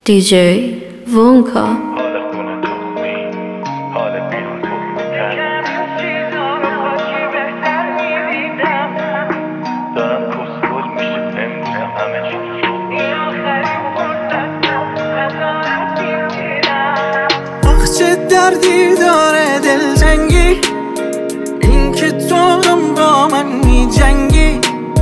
DJ Vonka. چه دردی داره دلتنگی، این که تو هم با من می جنگی.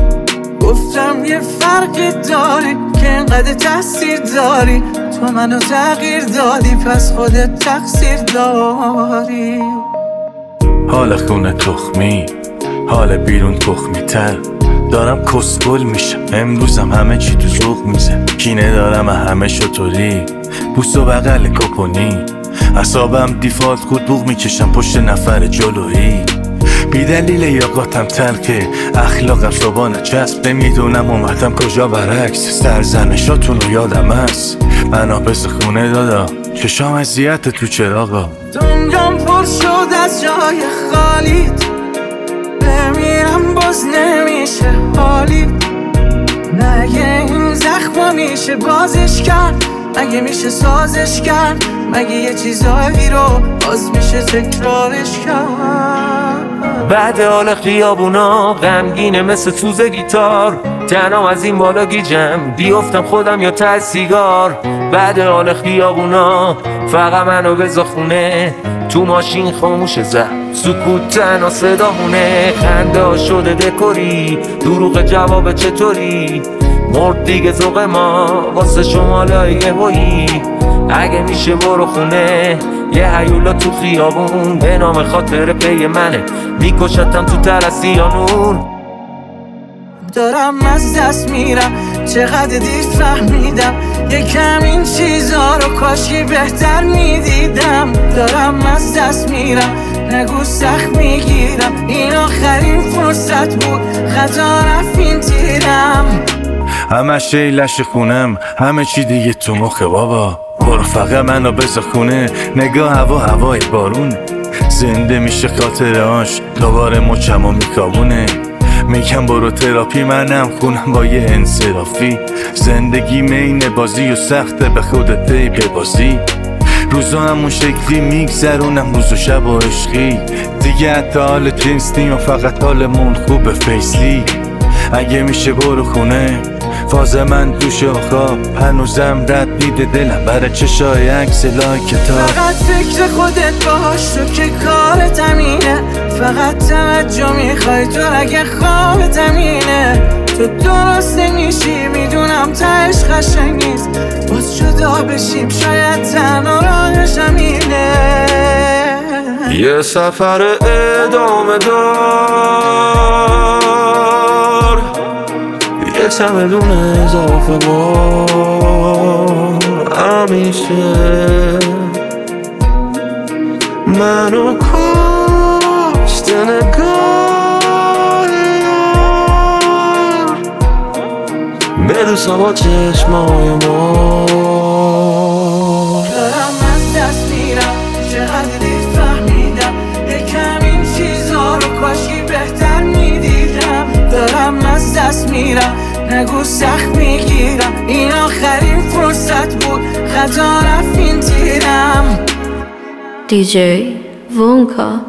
گفتم یه فرقی داری که انقدر تاثیر داری، تو منو تغییر دادی پس خودت تقصیر داری. حال خونه تخمی، حال بیرون تخمی تر. دارم کسگل میشم امروزم، همه چی تو ذوق میزه. کینه دارم همه شطوری، بوس و بغل کپونی. اعصابم دیفالت خود بوق میکشم پشت نفر جلویی. بی دلیل یاقاتم ترکه، اخلاقم صبحانه چسب. نمیدونم اومدم کجا برعکس، سرزنشاتون رو یادم هست. من آبز خونه دادا، چشام اذیت تو چراغا. دنیام پر شد از جای خالیت، بمیرم باز نمیشه حالیت. مگه این زخم میشه بازش کرد؟ مگه میشه سازش کرد؟ مگه یه چیزایی رو باز میشه تکرارش کرد؟ بعد حال خیابونا غمگینه مثل توز گیتار. تنام از این بالا گیجم بیفتم خودم یا ته سیگار. بعد حال خیابونا فقط منو بذار خونه، تو ماشین خاموش زد سکوت تنها صدامونه. خنده ها شده دکوری، دروغ جواب چطوری. مرد دیگه ذوق ما واسه شمالای هویی. اگه میشه برو خونه، یه هیولا تو خیابون به نام خاطر پی منه، میکشتم تو ترسیانون. دارم از دست میرم، چقدر دیر فهمیدم یکم این چیزا رو کاشی بهتر میدیدم. دارم از دست میرم، نگو سخت میگیرم، این آخرین فرصت بود، خطا رفت تیرم. همه شی لش خونم، همه چی دیگه تو مخه بابا. برو فقط منو بذار خونه، نگاه هوای بارون. زنده میشه خاطرهاش، دوباره مچمو میکابونه. میگم برو تراپی، منم خونم با یه انصرافی. زندگی مین بازی و سخته، به خودت ببازی. روزا همون شکلی میگذرونم، روز و شب و عشقی. دیگه حتی حال جنس نیم و فقط حالمون خوبه فیسلی. اگه میشه برو خونه، فاز من دوش و خواب. هنوزم رد دیده دلم برای چشای عکس لایکتا. فقط فکر خودت باش، تو که کارت همینه. فقط توجه میخوای تو اگه خوابت همینه. تو درست نمیشی میدونم تهش قشنگ نیست، باز جدا بشیم شاید تنها راهش همینه. یه سفر ادامه دار، یه چمدون اضافه بار. همیشه منو کشت نگاه یار، بدوسا با چشمای ما. دارم از دست میرم، چقدر دیر فهمیدم یکم این چیزا رو کاشی بهتر میدیدم. دارم از دست میرم، نگو سخت میگیرم، این آخرین فرصت بود، خطا رفت تیرم. DJ Vonka.